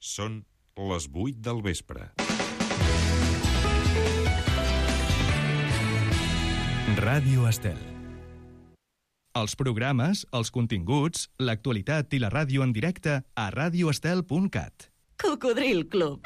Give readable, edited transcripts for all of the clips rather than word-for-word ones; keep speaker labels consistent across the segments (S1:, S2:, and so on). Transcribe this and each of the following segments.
S1: Són les 8 del vespre.
S2: Ràdio Estel. Els programes, els continguts, l'actualitat i la ràdio en directe a radioestel.cat.
S3: Cocodril Club.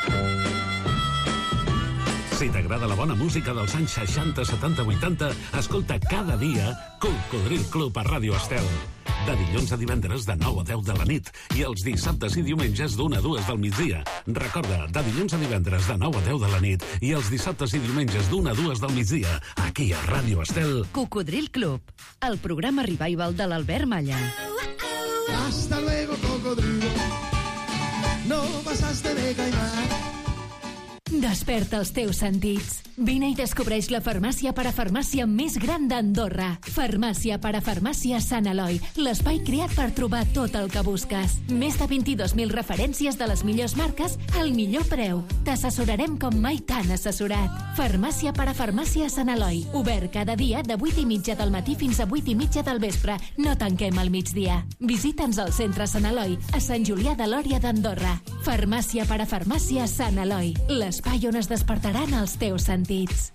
S4: Si t'agrada la bona música dels anys 60, 70, 80, escolta cada dia Cocodril Club a Ràdio Estel. De dilluns a divendres de 9 a 10 de la nit i els dissabtes i diumenges d'1 a 2 del migdia. Recorda, de dilluns a divendres de 9 a 10 de la nit i els dissabtes i diumenges d'1 a 2 del migdia, aquí a Ràdio Estel.
S3: Cocodril Club, el programa revival de l'Albert Malla.
S5: Hasta luego, cocodrilo. No pasaste de caimán.
S6: Desperta els teus sentits. Vine i descobreix la farmàcia parafarmàcia més gran d'Andorra. Farmàcia parafarmàcia Sant Eloi, l'espai creat per trobar tot el que busques. Més de 22.000 referències de les millors marques al millor preu. T'assessorarem com mai t'han assessorat. Farmàcia parafarmàcia Sant Eloi, obert cada dia de 8:30 del matí fins a 8:30 del vespre. No tanquem al migdia. Visita'ns al centre Sant Eloi, a Sant Julià de Lòria d'Andorra. Farmàcia parafarmàcia Sant Eloi, l'espai on es despertaran els teus sentits.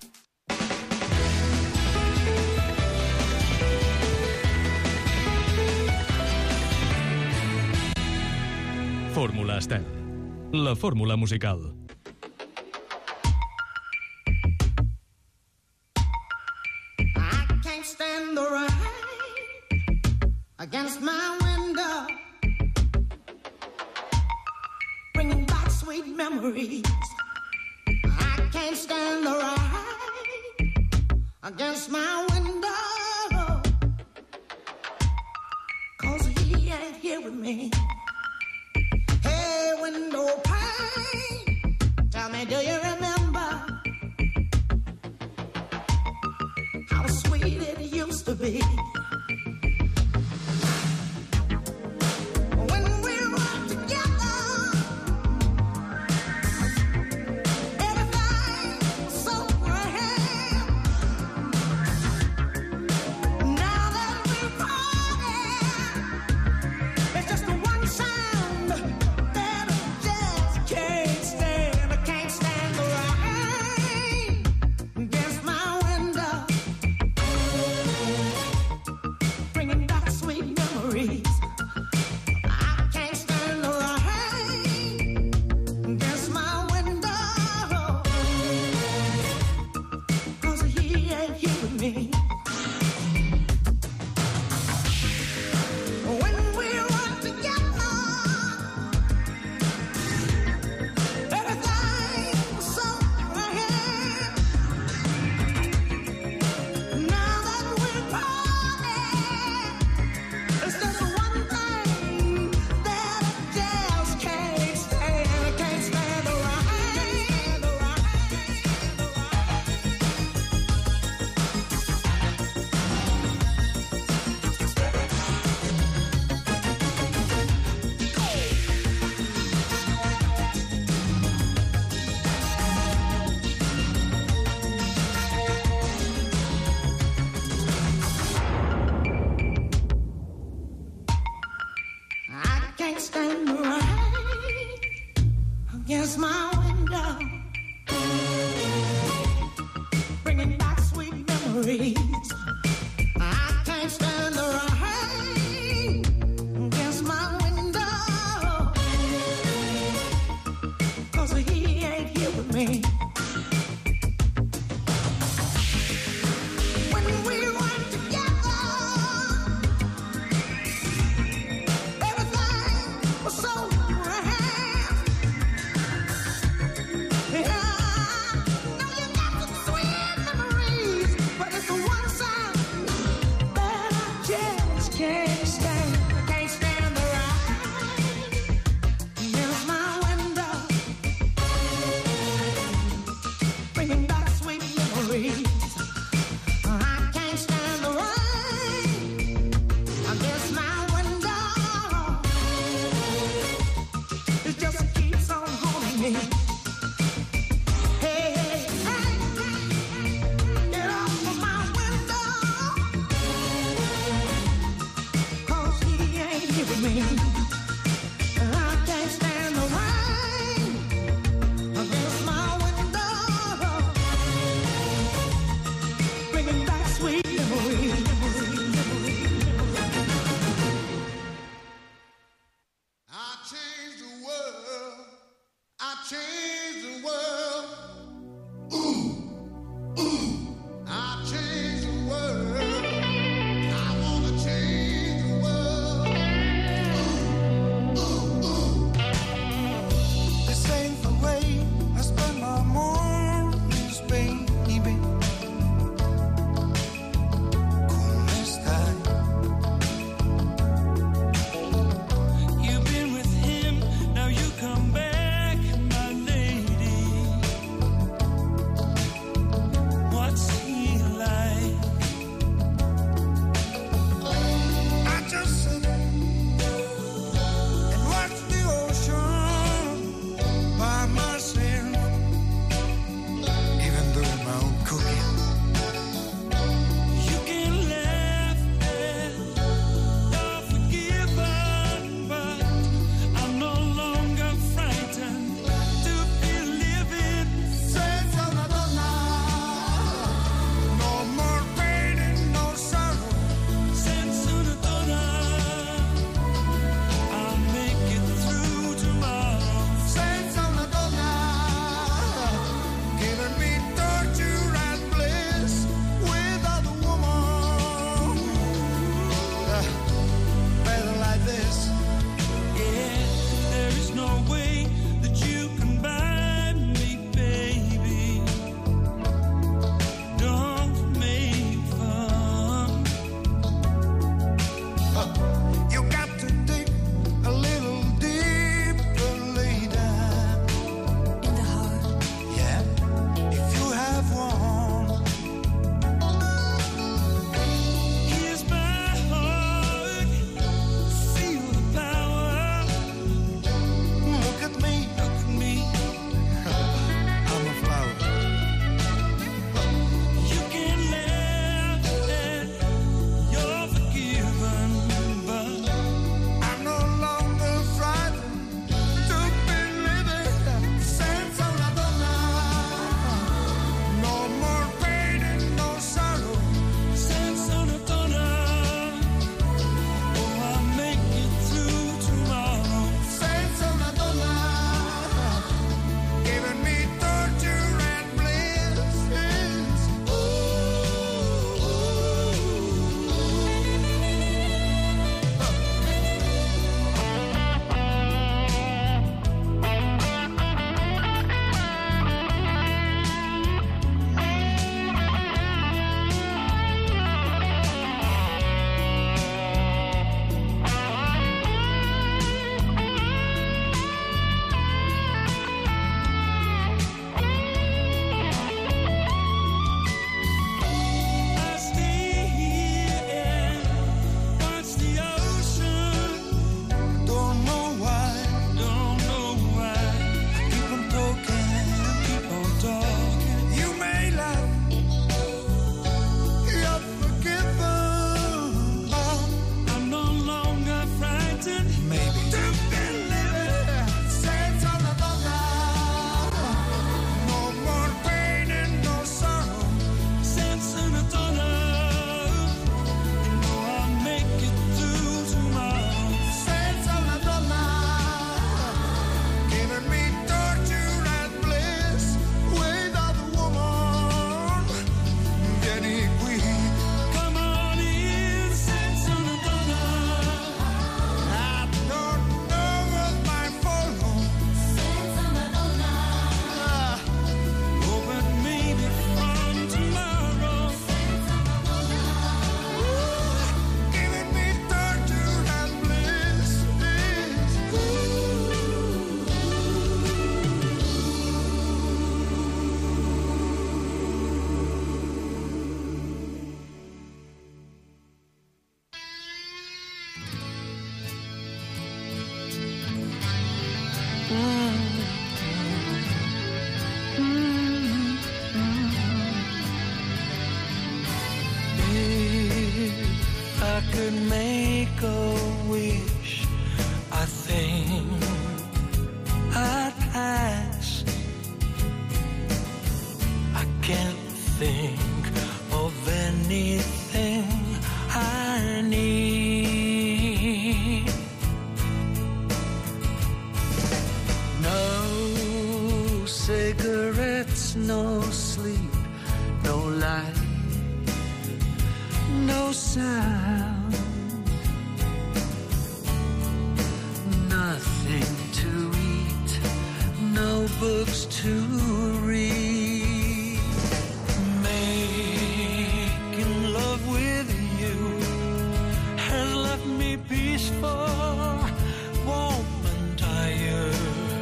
S2: Fórmula Estel. La fórmula musical.
S5: I can't stand the rain against my window, bringing back sweet memories. I can't stand the rain against my window, 'cause he ain't here with me. Hey, window pane, tell me, do you remember how sweet it used to be? change the world. Ooh, ooh, I'll change the world. I wanna change the world. Ooh, ooh, ooh. This ain't the way I spend my mornings, baby. Come stai? You've been with him, now you come back, my lady.
S7: cigarettes, no sleep, no light, no sound, nothing to eat, no books to read. Making love with you has left me peaceful, warm and tired.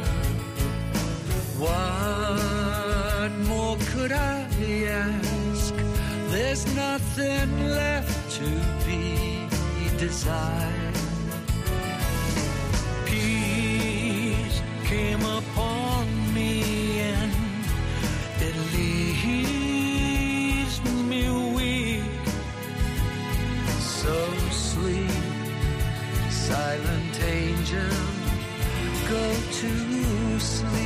S7: What more could I ask? There's nothing left to be desired. Peace came upon me and it leaves me weak. So sleep, silent angel, go to sleep.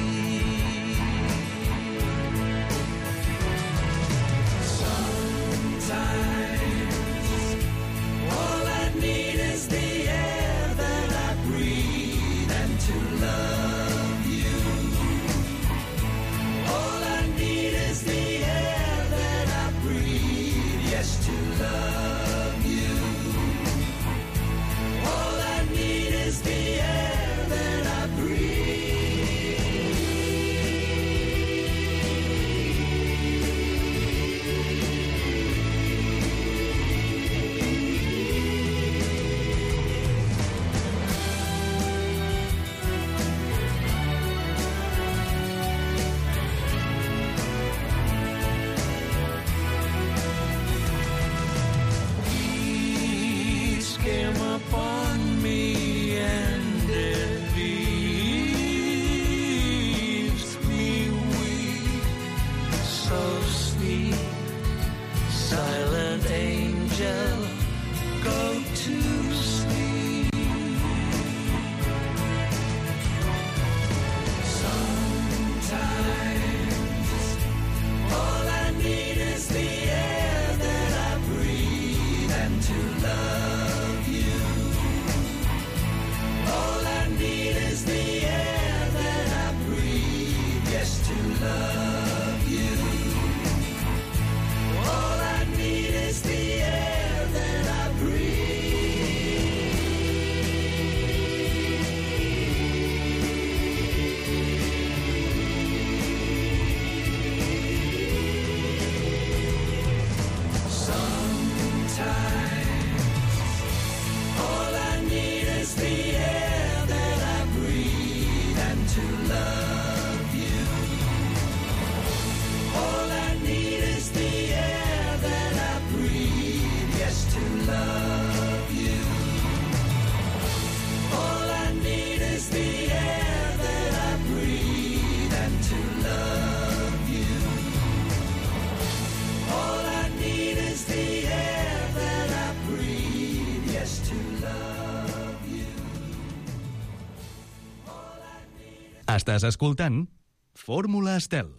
S2: Estàs escoltant Fórmula Estel.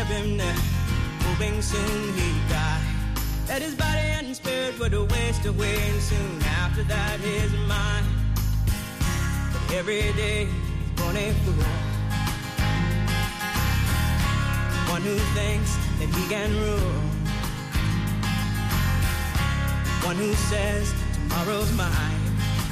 S8: him there, hoping soon he'd die. That his body and spirit would waste away, and soon after that his mind. But every day he's born a fool, one who thinks that he can rule, one who says tomorrow's mine,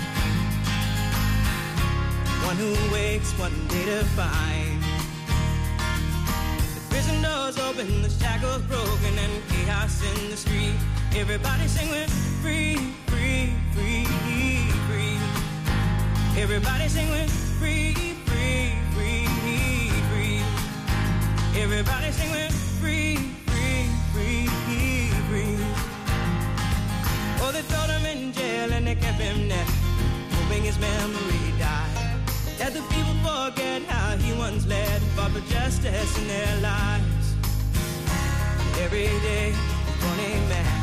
S8: one who wakes one day to find the prison doors open, the shackles broken, and chaos in the street. Everybody sing with free, free, free, free. Everybody sing with free, free, free, free. Everybody sing with free, free, free, free. Oh, they throw him in jail and they kept him there, hoping his memory died. That the people forget how he once led, fought for justice in their lives. Every day, born a man,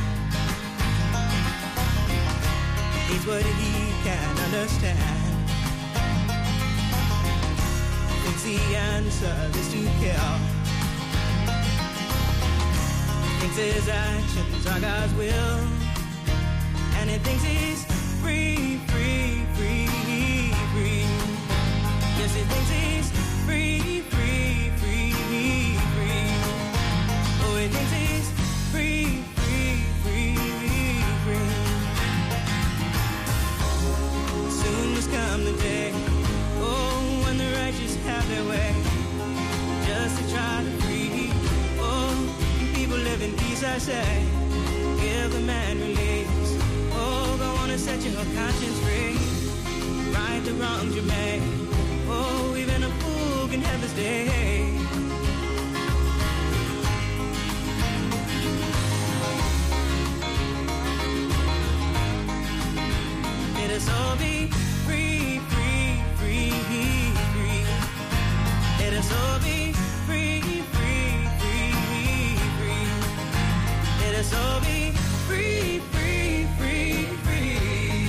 S8: hates what he can understand. Thinks the answer is to kill. Thinks his actions are God's will. And he thinks he's free, free, free, free. Yes, he thinks he's free, free, free, free. Oh, he thinks he's free, free, free, free. Soon must come the day, oh, when the righteous have their way, just to try to free, oh, people live in peace, I say. Give the man release, oh, go on and set your conscience free. Right the wrongs you made, oh, even a fool can have his day. Let us all be free, free, free, free. Let us all be free, free, free, free. Let us all be free, free, free, free.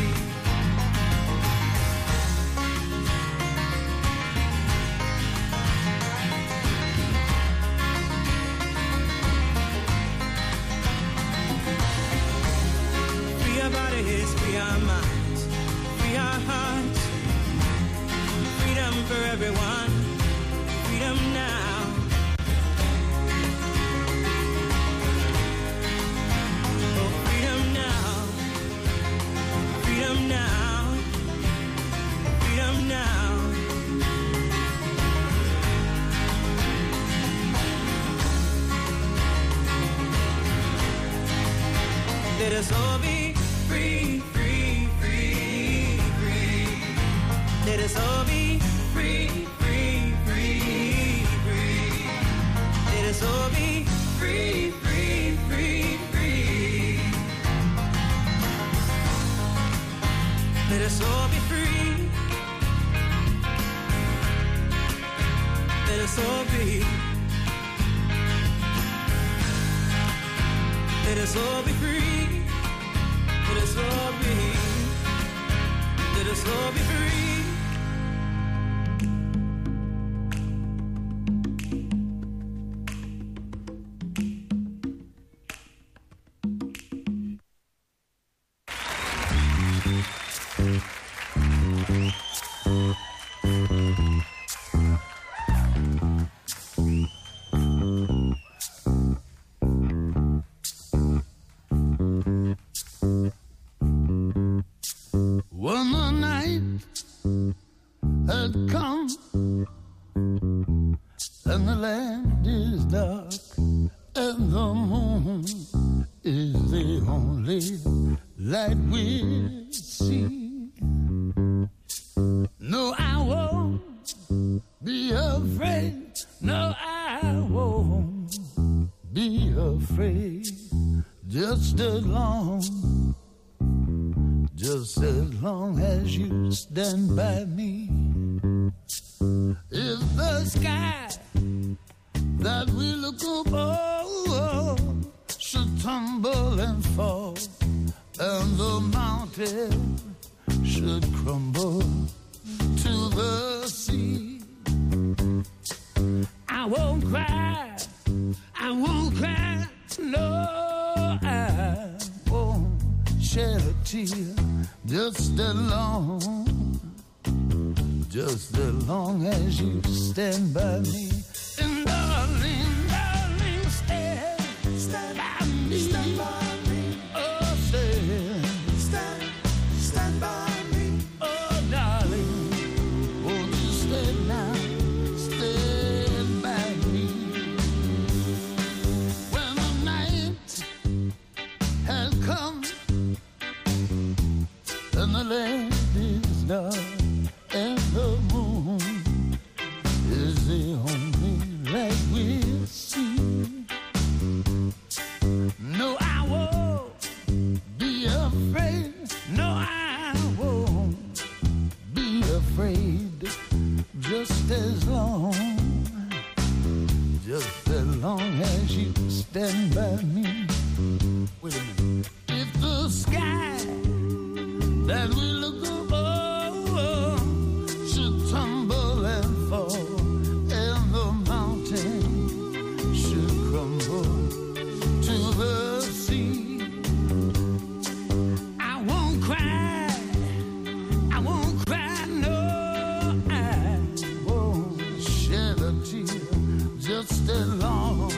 S8: Free our bodies, free our minds, free our hearts. Freedom for everyone, freedom now. Oh, freedom now, freedom now, freedom now. Let us all be free, free, free, free. Let us all be free, free, free, free. Let us all be free, free, free, free. Let us all be free. Let us all be. Let us all be free. Let us all be. Let us all be free.
S9: When the night had come and the land is dark and the moon is the only light we see, no, I won't be afraid. No, I won't be afraid. Just as long as you stand by me. If the sky that we look upon should tumble and fall, and the mountain should crumble to the sea, I won't cry, tear, just as long as you stand by me. And darling, darling, stand by me. Stand by me. Oh, stand by me. Oh, darling, won't you stand now? Stand by me. When the night has come and the land is dark and the moon is the only light we'll see. No, I won't be afraid. No, I won't be afraid. Just as long as you stand by me. Wait a minute. If the sky that we look above should tumble and fall, and the mountain should crumble to the sea, I won't cry, no, I won't shed a tear, just as long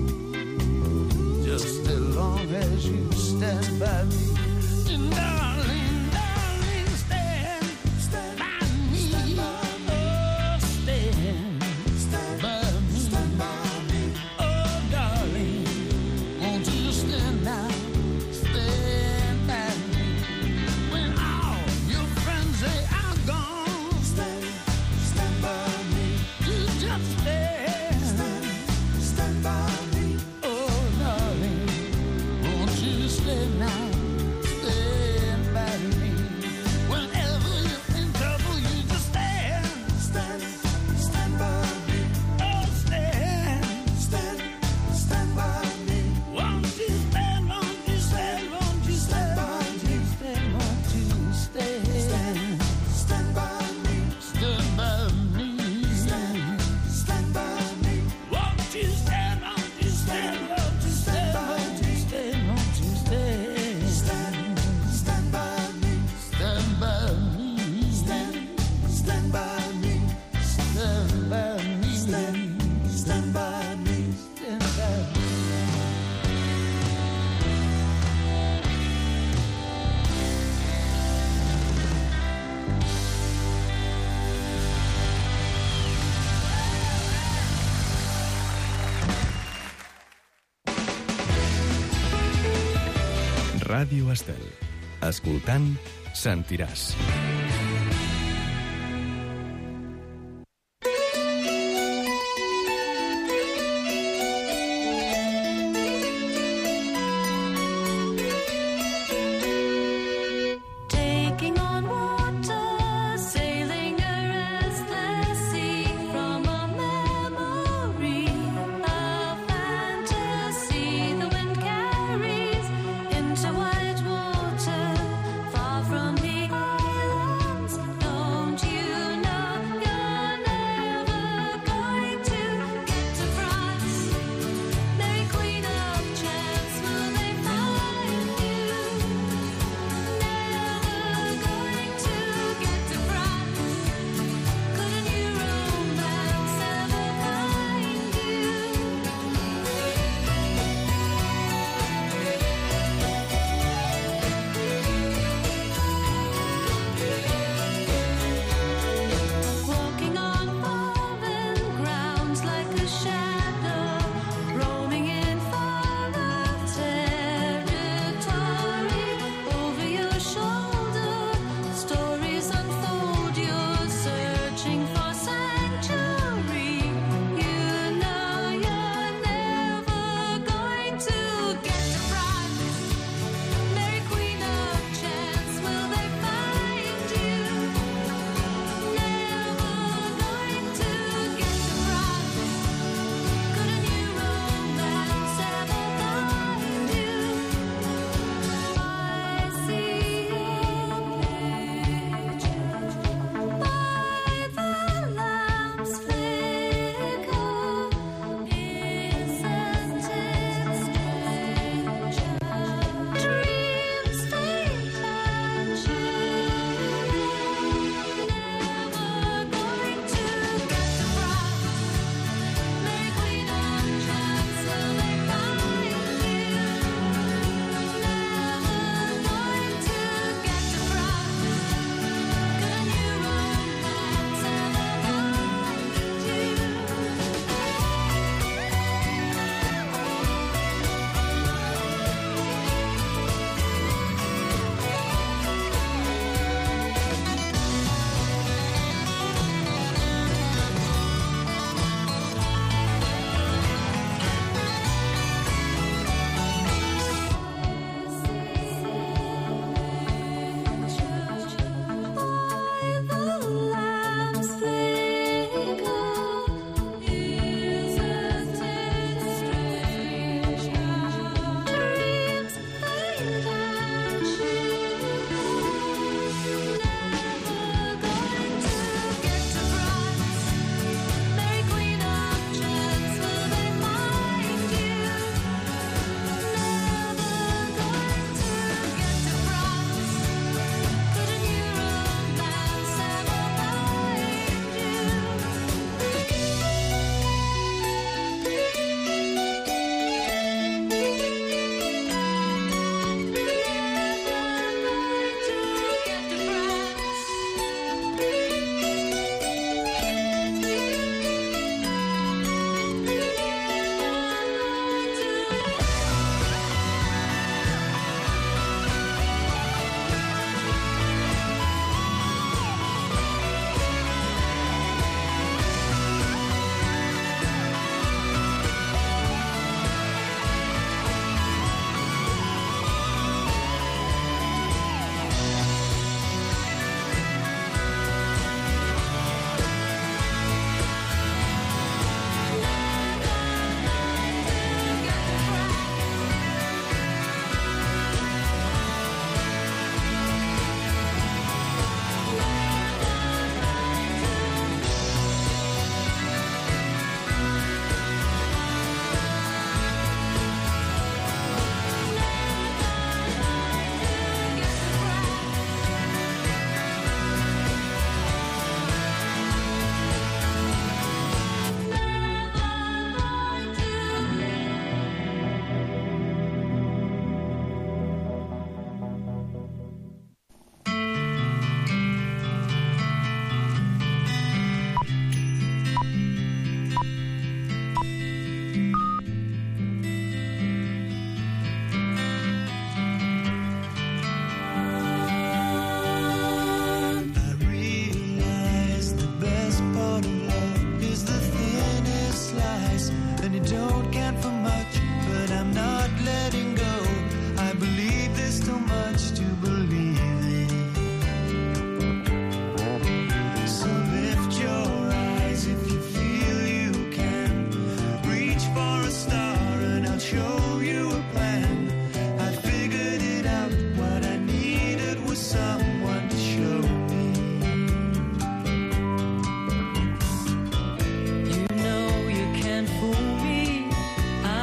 S9: as you stand by me. And darling, stand by me. Oh, stand by me. Oh, darling, won't you stand now? Stand by me. When all your friends they are gone, stand by me. You just stand by me. Oh, darling, won't you stand now? Stand by me. Whenever you're in trouble, you just stand by me. Oh, stand by me. Won't you stand by me? Stand by me. Stand by me. Stand by me. Won't you stand by me? Stand by me. Stand by me. Stand by me. Stand by me. Stand by me. Stand by me.
S2: Ràdio Estel. Escoltant, sentiràs.
S10: Taking on water, sailing a restless sea from a memory, a fantasy the wind carries into white water, far from the island.
S7: can't for much, but I'm not letting go. I believe there's too much to believe in. So lift your eyes if you feel you can. Reach for a star and I'll show you a plan. I figured it out, what I needed was someone to show me.
S10: You know you can't fool me.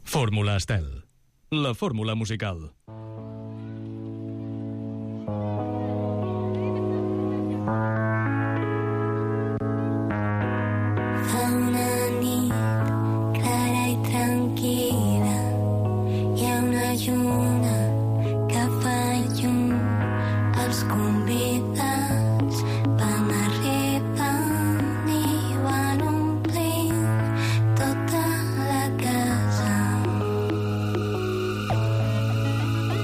S2: Fórmula Estel, la fórmula musical.
S10: Fa una nit clara i tranquil·la, hi ha una lluna que fa llum, els convidats van arribant i van omplint tota la casa.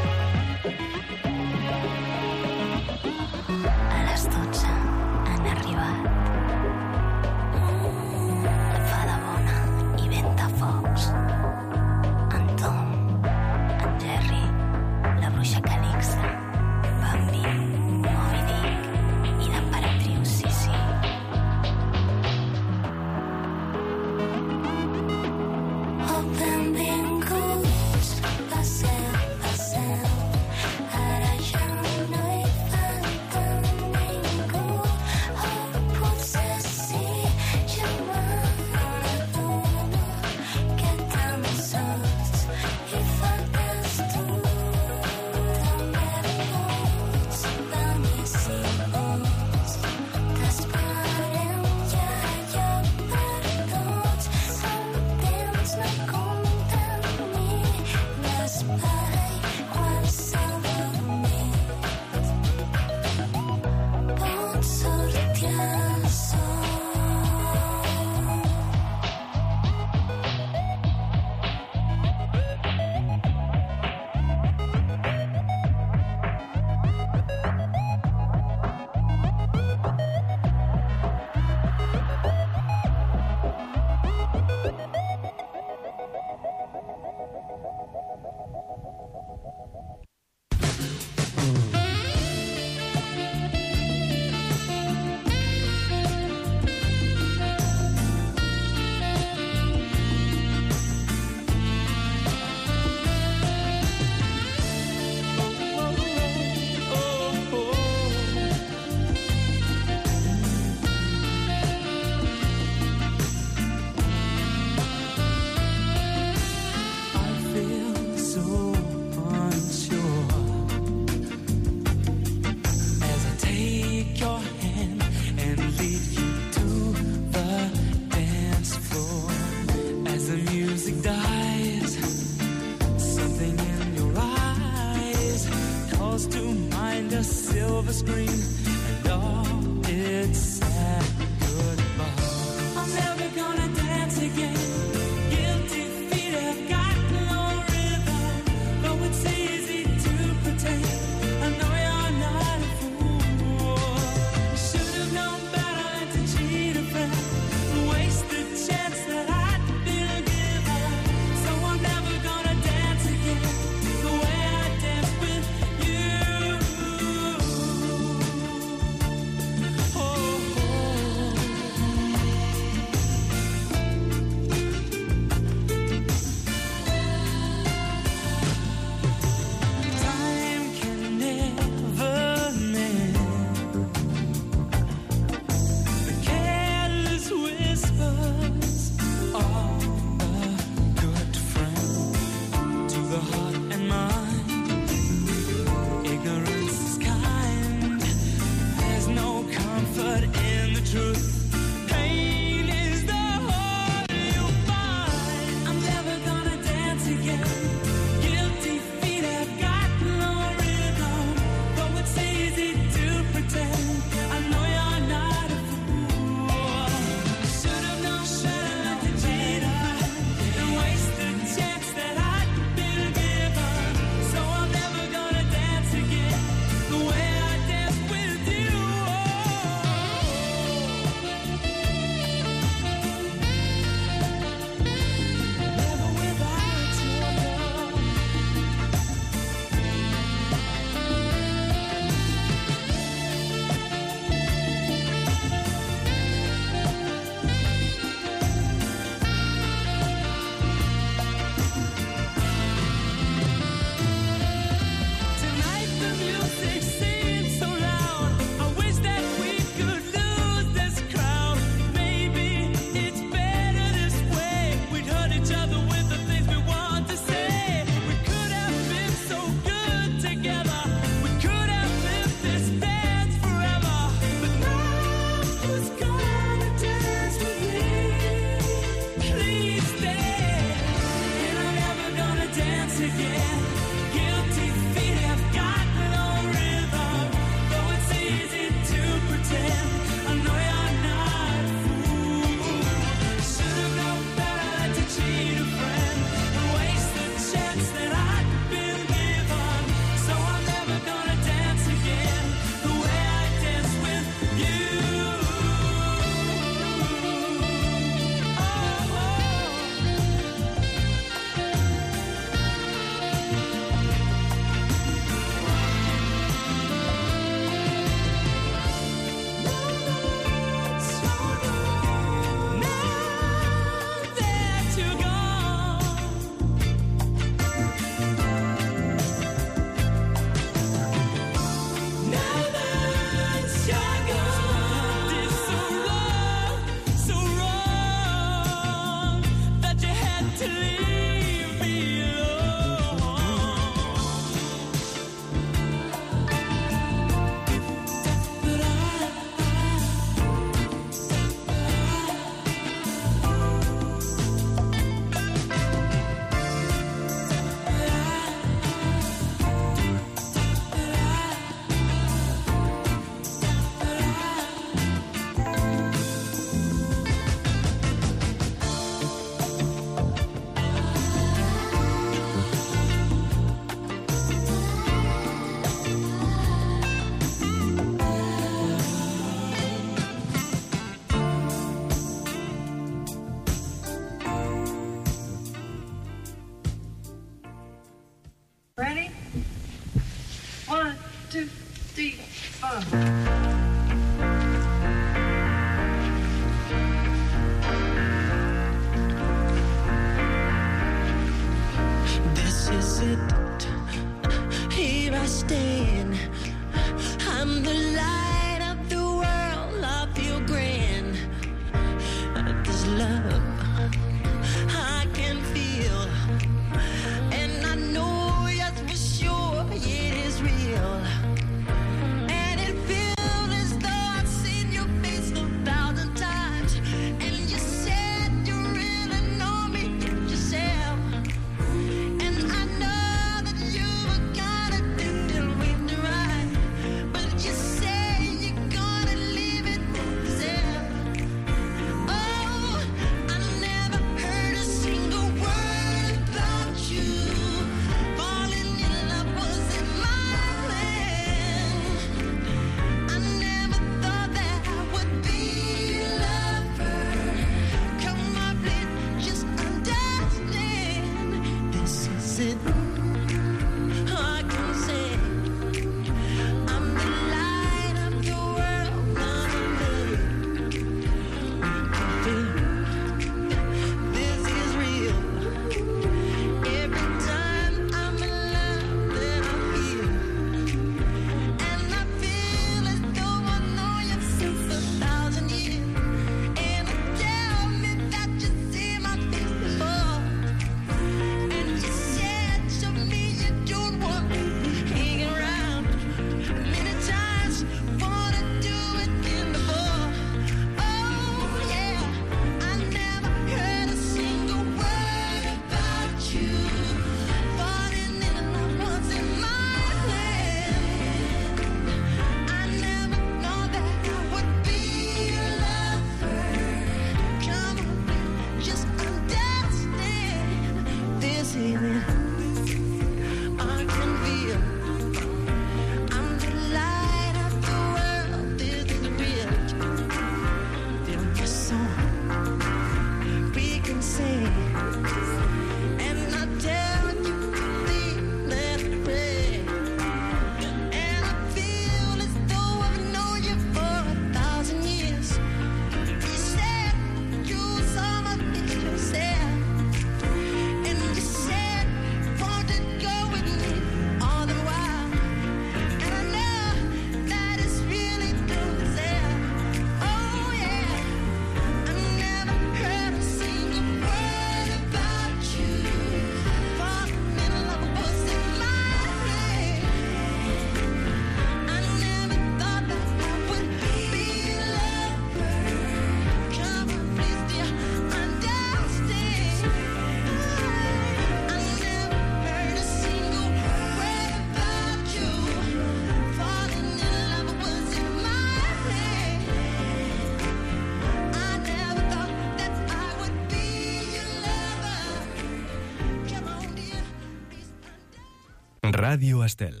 S2: Ràdio Estel.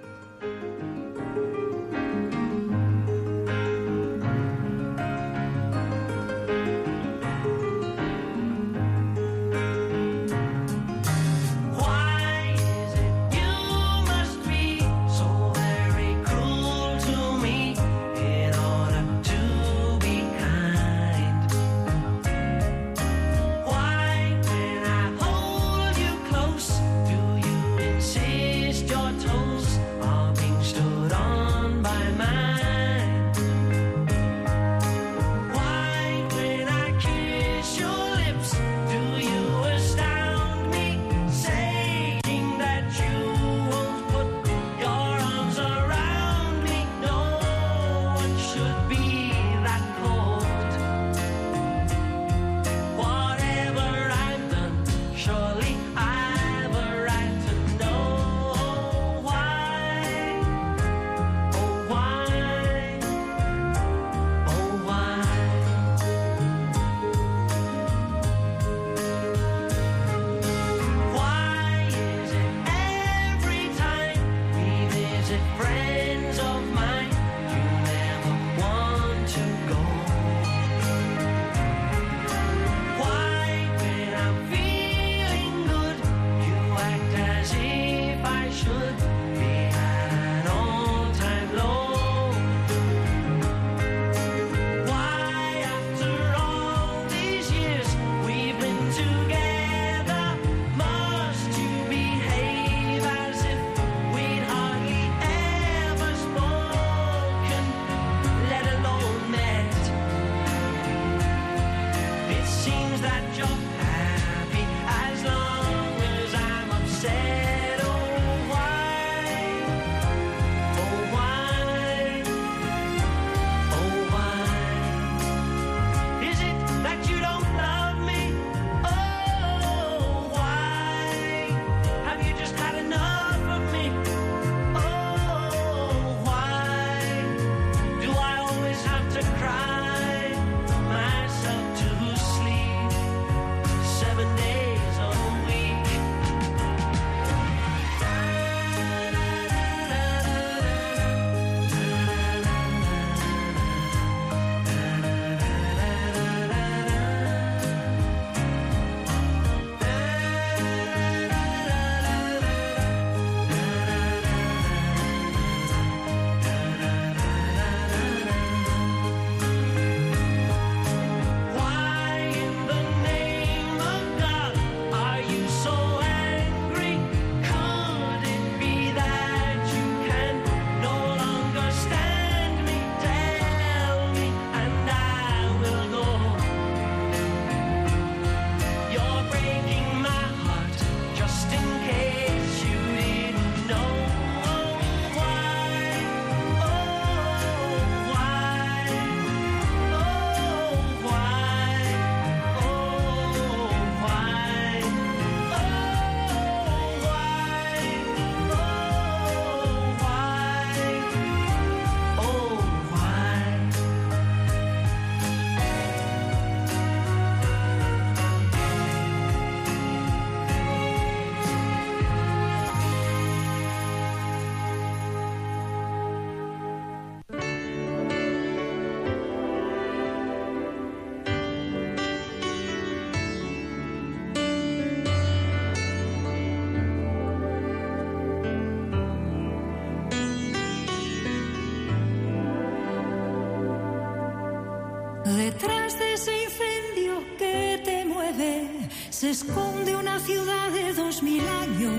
S11: Detrás de ese incendio que te mueve se esconde una ciudad de 2000 años.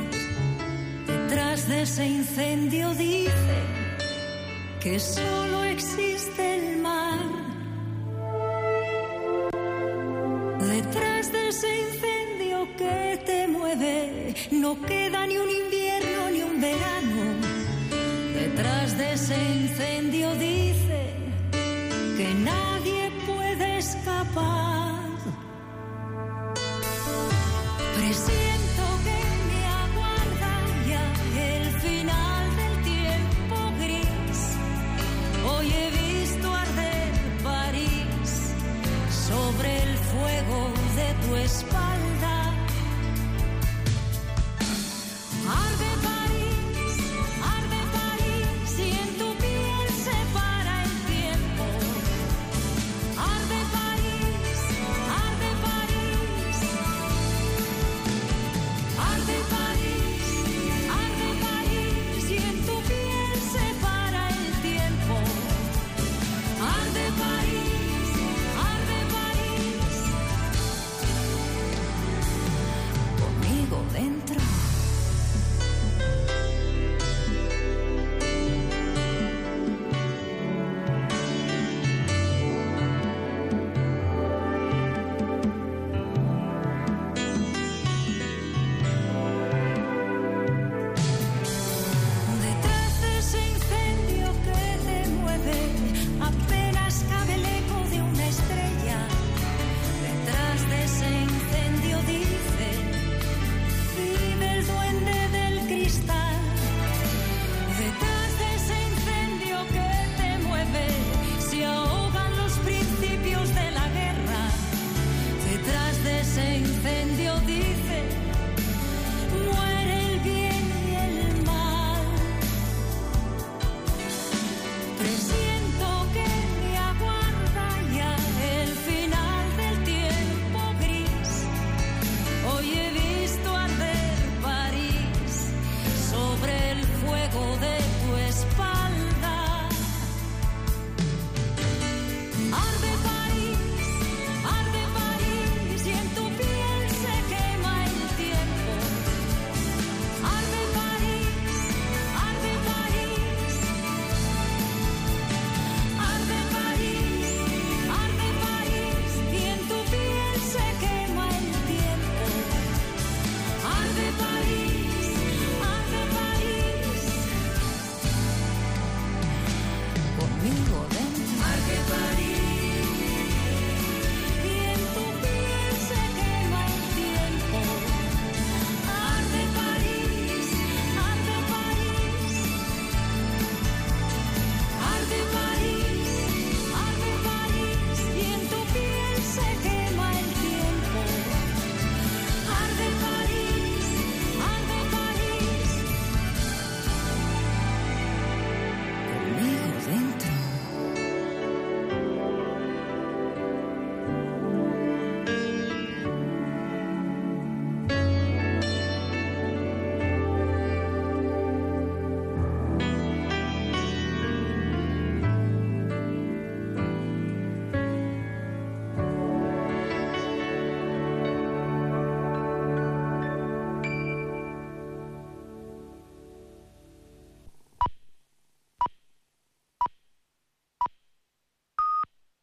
S11: Detrás de ese incendio dice que solo existe el mar. Detrás de ese incendio que te mueve no queda ni un invierno ni un verano. Detrás de ese incendio dice que nadie puede escapar. Presiento que me aguarda ya el final del tiempo gris. Hoy he visto arder París sobre el fuego de tu espalda.